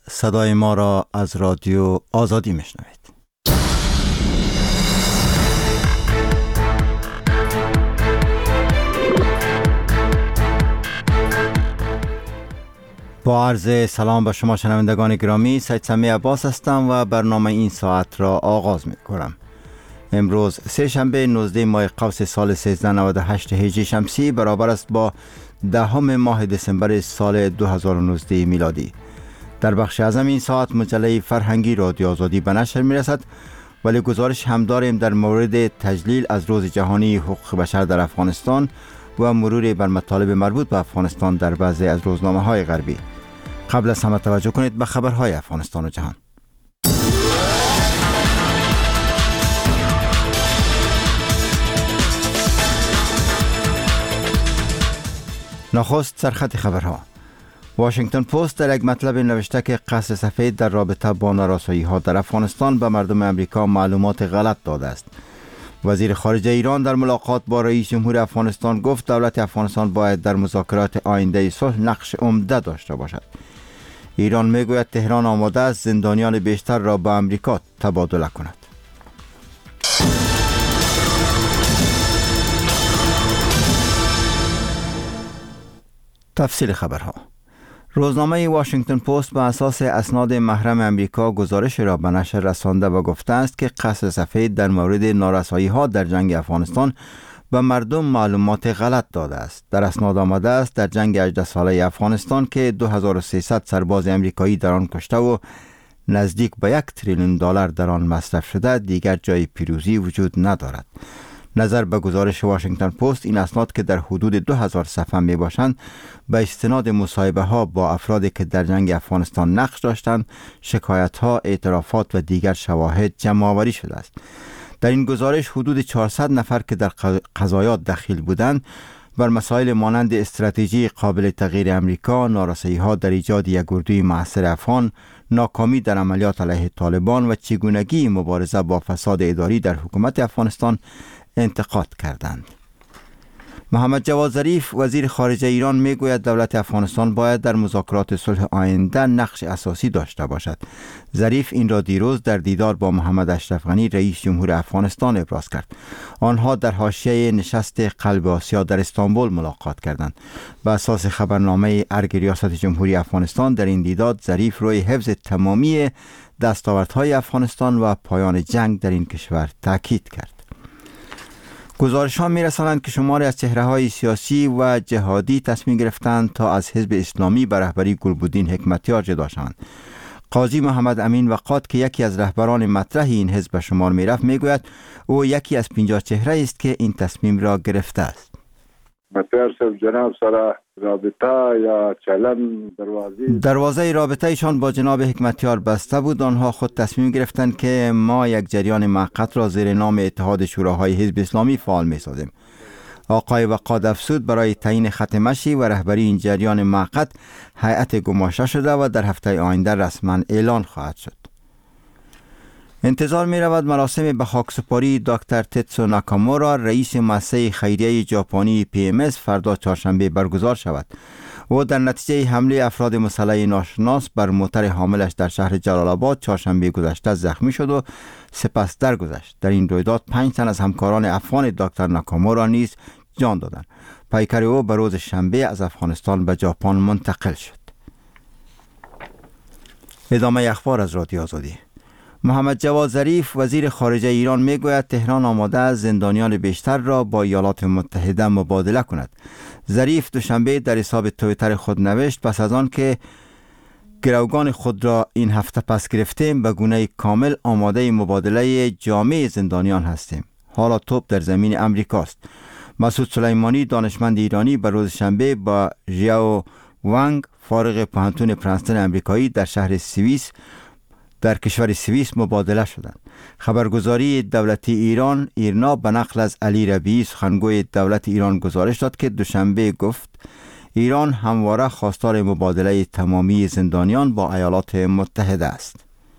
صدای ما را از رادیو آزادی میشنوید. با عرض سلام به شما شنوندگان گرامی، سید سمی عباس هستم و برنامه این ساعت را آغاز می کنم. امروز سه شنبه 19 ماه قوس سال 1398 هجری شمسی برابر است با 10 ماه دسامبر سال 2019 میلادی. در بخش اعظم این ساعت مجله فرهنگی رادیو آزادی به نشر می رسد، ولی گزارش هم داریم در مورد تجلیل از روز جهانی حقوق بشر در افغانستان و مرور بر مطالب مربوط به افغانستان در بعضی از روزنامه های غربی. قبل از همه توجه کنید به خبرهای افغانستان و جهان. نخست سرخط خبرها. واشنگتن پست در یک مطلب نوشته که قصر سفید در رابطه با نارسایی‌ها در افغانستان به مردم امریکا معلومات غلط داده است. وزیر خارجه ایران در ملاقات با رئیس جمهور افغانستان گفت دولت افغانستان باید در مذاکرات آینده صلح نقش عمده داشته باشد. ایران میگوید تهران آماده است زندانیان بیشتر را به امریکا تبادله کند. تفصیل خبرها. روزنامه واشنگتن پست به اساس اسناد محرم امریکا گزارش را به نشر رسانده و گفته است که قصر سفید در مورد نارسایی‌ها در جنگ افغانستان به مردم معلومات غلط داده است. در اسناد آمده است در جنگ 18 ساله افغانستان که 2300 سرباز امریکایی در آن کشته و نزدیک به 1 تریلیون دلار در آن مصرف شده، دیگر جای پیروزی وجود ندارد. نظر به گزارش واشنگتن پست، این اسناد که در حدود 2000 صفحه می باشند به استناد مصاحبه ها با افرادی که در جنگ افغانستان نقش داشتند، شکایت ها، اعترافات و دیگر شواهد جمع آوری شده است. در این گزارش حدود 400 نفر که در قضایات دخیل بودند بر مسائل مانند استراتژی قابل تغییر امریکا، نارسایی‌ها در ایجاد یک اردوی مؤثر افغان، ناکامی در عملیات علیه طالبان و چگونگی مبارزه با فساد اداری در حکومت افغانستان انتقاد کردند. محمد جواد ظریف وزیر خارجه ایران میگوید دولت افغانستان باید در مذاکرات صلح آینده نقش اساسی داشته باشد. ظریف این را دیروز در دیدار با محمد اشرف غنی رئیس جمهور افغانستان ابراز کرد. آنها در حاشیه نشست قلب آسیا در استانبول ملاقات کردند. به اساس خبرنامه ارگ ریاست جمهوری افغانستان در این دیدار ظریف روی حفظ تمامی دستاوردهای افغانستان و پایان جنگ در این کشور تاکید کرد. گزارش ها می رسانند که شماری از چهره های سیاسی و جهادی تصمیم گرفتند تا از حزب اسلامی به رهبری گلبدین حکمتیار جدا شوند. قاضی محمد امین وقات که یکی از رهبران مطرح این حزب به شمار می رفت، می گوید او یکی از 50 چهره است که این تصمیم را گرفته است. مطرح صاحب جناب سره رابطه یا چلن دروازه رابطه ایشان با جناب حکمتیار بسته بود. آنها خود تصمیم گرفتند که ما یک جریان موقت را زیر نام اتحاد شوراهای حزب اسلامی فعال می سازیم. آقای وقاد افسود برای تعیین خط مشی و رهبری این جریان موقت هیئت گماشته شده و در هفته آینده رسما اعلان خواهد شد. انتظار می رود مراسم به خاکسپاری دکتر تتسو ناکامورا رئیس مؤسسه خیریه ژاپنی PMS فردا چهارشنبه برگزار شود. او در نتیجه حمله افراد مسلح ناشناس بر موتر حاملش در شهر جلال آباد چهارشنبه گذشته زخمی شد و سپس درگذشت. در این رویداد 5 تن از همکاران افغان دکتر ناکامورا نیز جان دادند. پیکر او به روز شنبه از افغانستان به ژاپن منتقل شد. ادامه اخبار از رادیو آزادی. محمد جواد ظریف وزیر خارجه ایران میگوید تهران آماده است زندانیان بیشتر را با ایالات متحده مبادله کند. ظریف دوشنبه در حساب توییتر خود نوشت پس از آن که گروگان خود را این هفته پس گرفتیم به گونه کامل آماده مبادله جامع زندانیان هستیم. حالا توپ در زمین امریکاست. مسعود سلیمانی دانشمند ایرانی به روز شنبه با ژیاو وانگ فارغ پانتون پرنستون امریکایی در شهر سوئیس در کشور سوئیس مبادله شدند. خبرگزاری دولتی ایران ایرنا به نقل از علی ربیعی سخنگوی دولت ایران گزارش داد که دوشنبه گفت ایران همواره خواستار مبادله تمامی زندانیان با ایالات متحده است.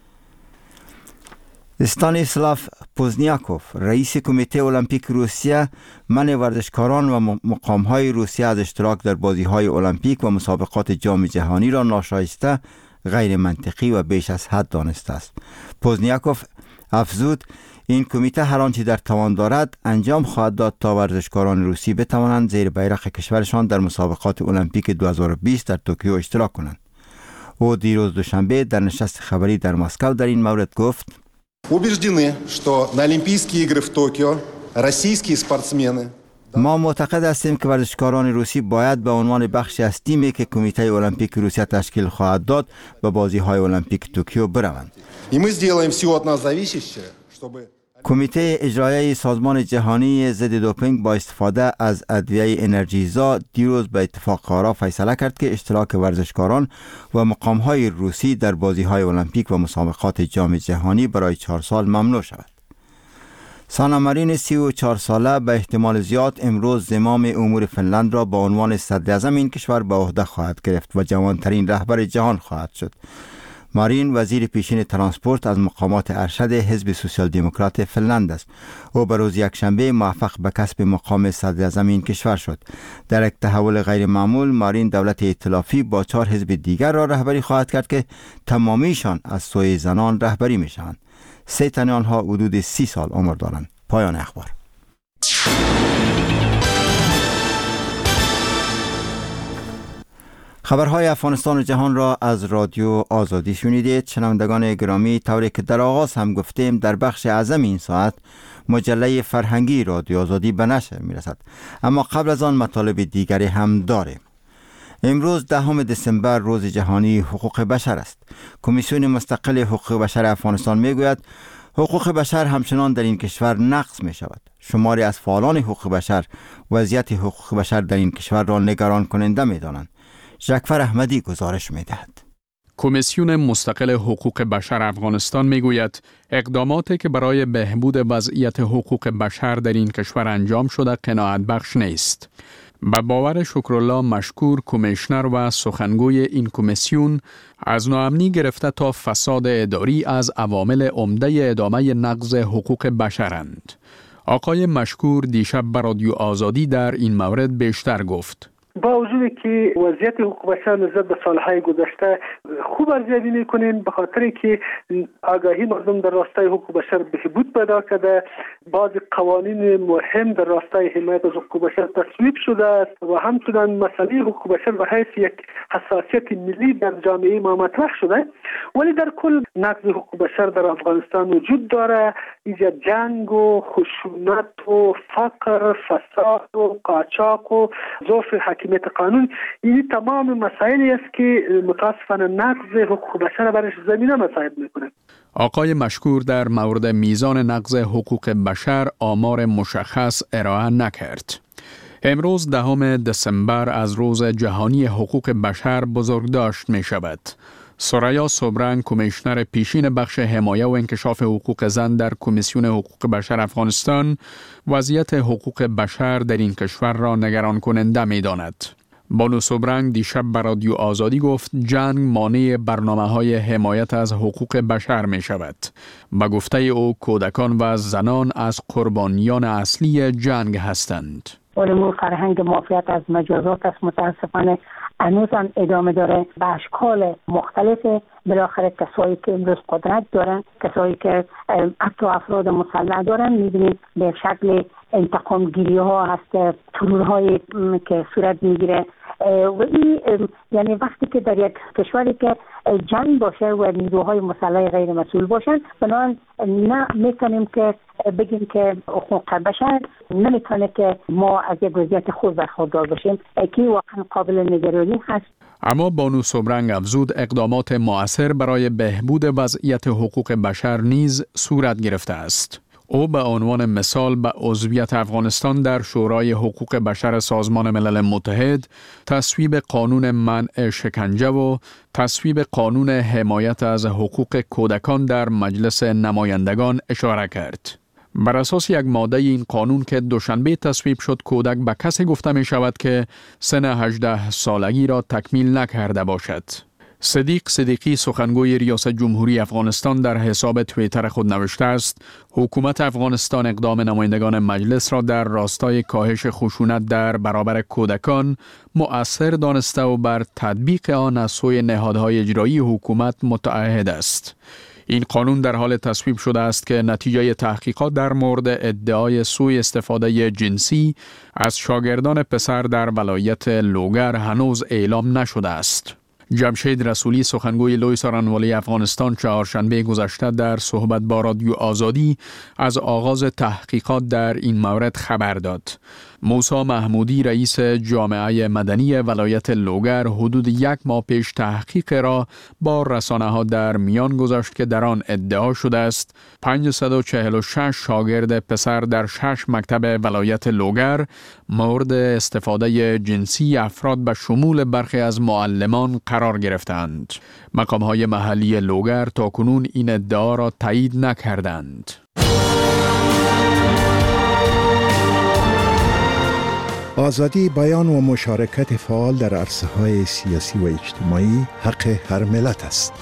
استانیسلاف پوزنیاکوف رئیس کمیته المپیک روسیه منع ورزشکاران و مقام‌های روسیه از اشتراک در بازی‌های المپیک و مسابقات جام جهانی را ناشایسته غیر منطقی و بیش از حد دانسته است. پوزنیاکوف افزود این کمیته هر آنچه در توان دارد انجام خواهد داد تا ورزشکاران روسی بتوانند زیر بیرق کشورشان در مسابقات المپیک 2020 در توکیو اشتراک کنند. او دیروز دوشنبه در نشست خبری در مسکو در این مورد گفت: убеждены, что на Олимпийские игры в Токио российские спортсмены ما معتقد هستیم که ورزشکاران روسی باید به عنوان بخشی از تیمی که کمیته المپیک روسیه تشکیل خواهد داد به بازی‌های المپیک توکیو بروند. и мы сделаем всё от нас зависящее, чтобы کمیته اجرایی سازمان جهانی ضد دوپینگ با استفاده از ادویه انرژیزا دیروز به اتفاق آرا فیصله کرد که اشتراک ورزشکاران و مقام‌های روسی در بازی‌های المپیک و مسابقات جام جهانی برای 4 سال ممنوع شود. سانا مارین 34 ساله به احتمال زیاد امروز زمام امور فنلند را به عنوان صدراعظم این کشور به عهده خواهد گرفت و جوانترین رهبر جهان خواهد شد. مارین وزیر پیشین ترانسپورت از مقامات ارشد حزب سوسیال دموکرات فنلند است. او به روز یکشنبه موفق به کسب مقام صدراعظم این کشور شد. در یک تحول غیر معمول مارین دولت ائتلافی با 4 حزب دیگر را رهبری خواهد کرد که تمامیشان از سوی زنان رهبری می شوند. 3 تن آنها حدود 30 سال عمر دارند. پایان اخبار. خبرهای افغانستان و جهان را از رادیو آزادی شنیدید. شنوندگان گرامی، طوری که در آغاز هم گفتیم در بخش اعظم این ساعت مجله فرهنگی رادیو آزادی به نشر میرسد، اما قبل از آن مطالب دیگری هم داریم. امروز 10 دسامبر روز جهانی حقوق بشر است. کمیسیون مستقل حقوق بشر افغانستان میگوید حقوق بشر همچنان در این کشور نقض می شود. شماری از فعالان حقوق بشر وضعیت حقوق بشر در این کشور را نگران کننده می دانند. جعفر احمدی گزارش می دهد. کمیسیون مستقل حقوق بشر افغانستان می گوید اقداماتی که برای بهبود وضعیت حقوق بشر در این کشور انجام شده قناعت بخش نیست. به باور شکرالله مشکور، کمیشنر و سخنگوی این کمیسیون، از ناامنی گرفته تا فساد اداری از عوامل عمده ادامه نقض حقوق بشرند. آقای مشکور دیشب به رادیو آزادی در این مورد بیشتر گفت. با وجودی که وضعیت حقوق بشر نسبت به سالهای گذشته خوب ارزیابی میکنیم، به خاطر که آگاهی مردم در راستای حقوق بشر بهبود پیدا کرده، بعض قوانین مهم در راستای حمایت از حقوق بشر تصویب شده است و همچنین مسئله حقوق بشر به حیث یک حساسیت ملی در جامعه ما مطرح شده. ولی در کل نقض حقوق بشر در افغانستان وجود داره. اینجا جنگ و خشونت و فقر، فساد و قاچاق و ضعف حاکمیت قانون، این تمام مسائلی است که متاسفانه نقض حقوق بشر برش زمینه مساعد میکنه. آقای مشکور در مورد میزان نقض حقوق بشر آمار مشخص ارائه نکرد. امروز 10 دسامبر از روز جهانی حقوق بشر بزرگداشت می شود. سریا صبرنگ، کمیشنر پیشین بخش حمایه و انکشاف حقوق زن در کمیسیون حقوق بشر افغانستان، وضعیت حقوق بشر در این کشور را نگران کننده می داند. بانو صبرنگ دیشب به رادیو آزادی گفت جنگ مانع برنامه‌های حمایت از حقوق بشر می شود. به گفته او کودکان و زنان از قربانیان اصلی جنگ هستند. علوم فرهنگ معافیت از مجازات است، متاسفانه هنوز هم ادامه داره به اشکال مختلف. بالاخره کسایی که امروز قدرت دارن، کسایی که حتی افراد مسلح دارن، می‌بینید به شکل انتقام گیری ها هست، ترورهای که صورت میگیره و این یعنی وقتی که در یک کشوری که جنگ باشه و نیروهای مسلح غیر مسئول باشن، بنابراین نه میتونیم که بگیم که حقوق بشر نمیتونه که ما از یک وضعیت خوب برخوردار باشیم که واقعا قابل نگرانی هست. اما بانو صبرنگ افزود اقدامات مؤثر برای بهبود وضعیت حقوق بشر نیز صورت گرفته است. او به عنوان مثال به عضویت افغانستان در شورای حقوق بشر سازمان ملل متحد، تصویب قانون منع شکنجه و تصویب قانون حمایت از حقوق کودکان در مجلس نمایندگان اشاره کرد. بر اساس یک ماده این قانون که دوشنبه تصویب شد، کودک به کسی گفته می شود که سن 18 سالگی را تکمیل نکرده باشد. صدیق صدیقی سخنگوی ریاست جمهوری افغانستان در حساب توییتر خود نوشته است حکومت افغانستان اقدام نمایندگان مجلس را در راستای کاهش خشونت در برابر کودکان مؤثر دانسته و بر تطبیق آن از سوی نهادهای اجرایی حکومت متعهد است. این قانون در حال تصویب شده است که نتیجه تحقیقات در مورد ادعای سوء استفاده جنسی از شاگردان پسر در ولایت لوگر هنوز اعلام نشده است. جمشید رسولی سخنگوی لوی سارنوالی افغانستان چهارشنبه گذشته در صحبت با رادیو آزادی از آغاز تحقیقات در این مورد خبر داد. موسی محمودی رئیس جامعه مدنی ولایت لوگر حدود 1 ماه پیش تحقیق را با رسانه‌ها در میان گذاشت که در آن ادعا شده است 546 شاگرد پسر در 6 مکتب ولایت لوگر مورد استفاده جنسی افراد به شمول برخی از معلمان قرار گرفتند. مقام‌های محلی لوگر تاکنون این ادعا را تایید نکردند. آزادی بیان و مشارکت فعال در عرصه‌های سیاسی و اجتماعی حق هر ملت است.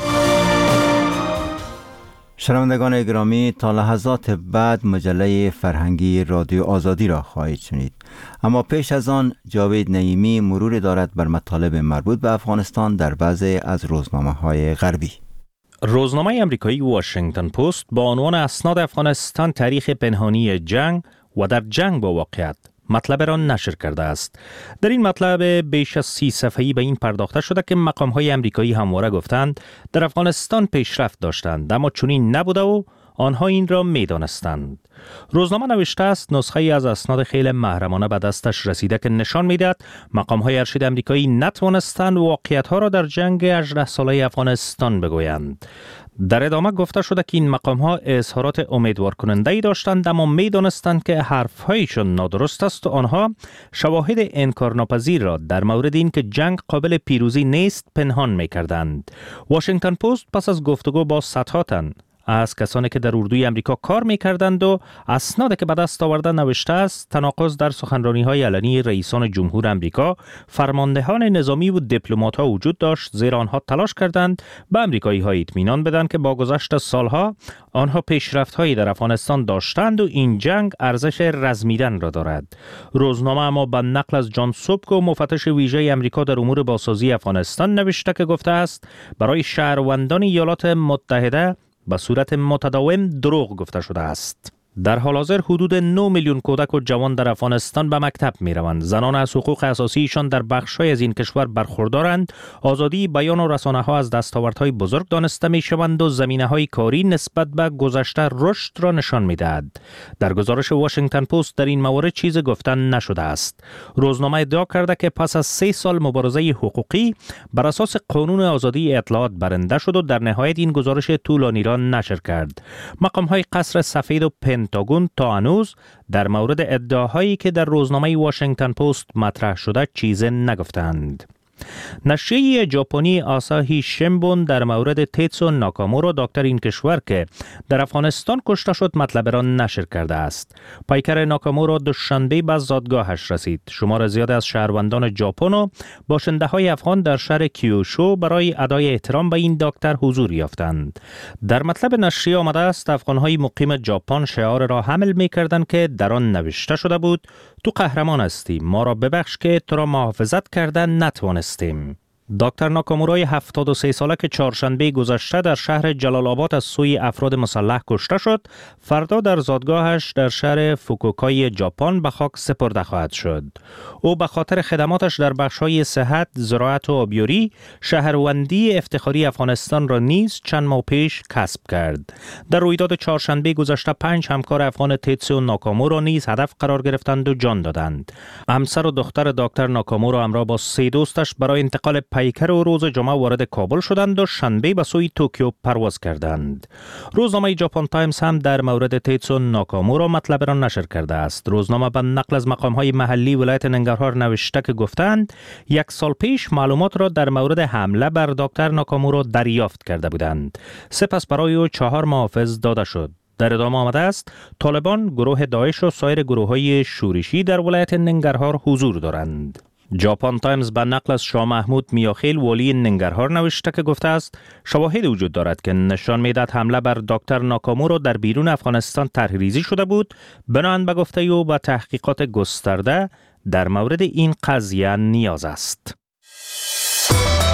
شنوندگان گرامی، تا لحظات بعد مجله فرهنگی رادیو آزادی را خواهید شنید. اما پیش از آن جاوید نعیمی مرور دارد بر مطالب مربوط به افغانستان در بعضی از روزنامه‌های غربی. روزنامه آمریکایی واشنگتن پست با عنوان اسناد افغانستان تاریخ پنهانی جنگ و در جنگ با واقعیت مطلب را نشر کرده است. در این مطلب بیش از 30 صفحه‌ای به این پرداخته شده که مقام‌های آمریکایی همواره گفتند در افغانستان پیشرفت داشتند، اما چنین نبوده و آنها این را می‌دانستند. روزنامه نوشته است نسخه‌ای از اسناد خیلی محرمانه به دستش رسیده که نشان می‌دهد مقام‌های ارشد آمریکایی نتوانستند واقعیت‌ها را در جنگ 18 ساله افغانستان بگویند. در ادامه گفته شده که این مقام‌ها اظهارات امیدوار کننده‌ای داشتند، اما می‌دانستند که حرف‌هایشان نادرست است و آنها شواهد انکارناپذیر را در مورد اینکه جنگ قابل پیروزی نیست پنهان می‌کردند. واشنگتن پست پس از گفتگو با صدها تن از کسانی که در اردوی امریکا کار می‌کردند و اسنادی که به دست آورده نوشته است تناقض در سخنرانی‌های علنی رئیسان جمهور امریکا، فرماندهان نظامی و دیپلمات‌ها وجود داشت، زیرا آنها تلاش کردند به امریکایی‌ها اطمینان بدهند که با گذشت سالها آنها پیشرفت‌هایی در افغانستان داشتند و این جنگ ارزش رزمیدن را دارد. روزنامه اما به نقل از جان سوبکو مفتش ویژه امریکا در امور بازسازی افغانستان نوشته که گفته است برای شهروندان ایالات متحده به صورت متداوم دروغ گفته شده است. در حال حاضر حدود 9 میلیون کودک و جوان در افغانستان به مکتب می روند. زنان از حقوق اساسیشان در بخش‌های از این کشور برخوردارند. آزادی بیان و رسانه‌ها از دستاوردهای بزرگ دانسته می شوند و زمینه‌های کاری نسبت به گذشته رشد را نشان می دهد. در گزارش واشنگتن پست در این مورد چیز گفتن نشده است. روزنامه ادعا کرده که پس از 3 سال مبارزه حقوقی بر اساس قانون آزادی اطلاعات برنده شد و در نهایت این گزارش طولانی را نشر کرد. مقام‌های قصر سفید و پنتاگون تا هنوز در مورد ادعاهایی که در روزنامه واشنگتن پست مطرح شده چیزی نگفتند. نشریه ژاپنی آساهی شیمبون در مورد تیتسو ناکامورا دکتر این کشور که در افغانستان کشته شد مطلب را نشر کرده است. پیکر ناکامورا دوشنبه به زادگاهش رسید. شمار زیاد از شهروندان ژاپن و باشنده‌های افغان در شهر کیوشو برای ادای احترام به این دکتر حضور یافتند. در مطلب نشریه آمده است افغان‌های مقیم ژاپن شعار را حمل می‌کردند که در آن نوشته شده بود تو قهرمان هستی، ما را ببخش که تو را محافظت کردن نتوانستیم. دکتر ناکامورای 73 ساله که چهارشنبه گذشته در شهر جلال آباد از سوی افراد مسلح کشته شد، فردا در زادگاهش در شهر فوکوکای ژاپن به خاک سپرده خواهد شد. او به خاطر خدماتش در بخش‌های صحت، زراعت و آبیاری، شهروندی افتخاری افغانستان را نیز چند ماه پیش کسب کرد. در رویداد چهارشنبه گذشته 5 همکار افغان تیتسو ناکامورا نیز هدف قرار گرفتند و جان دادند. همسر و دختر دکتر ناکامورا همراه با 3 دوستش برای انتقال پیکر و روز جمعه وارد کابل شدند و شنبه به سوی توکیو پرواز کردند. روزنامه ژاپن تایمز هم در مورد تیتسو ناکامورا مطلب را نشر کرده است. روزنامه به نقل از مقام‌های محلی ولایت ننگرهار نوشته که گفتند 1 سال پیش معلومات را در مورد حمله بر دکتر ناکامورا دریافت کرده بودند. سپس برای او 4 محافظ داده شد. در ادامه آمده است طالبان، گروه داعش و سایر گروه‌های شورشی در ولایت ننگرهار حضور دارند. ژاپن تایمز به نقل از شاه محمود میاخیل والی ننگرهار نوشته که گفته است شواهد وجود دارد که نشان میدهد حمله بر دکتر ناکامورا در بیرون افغانستان طرح‌ریزی شده بود. بنابراین به گفته او به تحقیقات گسترده در مورد این قضیه نیاز است.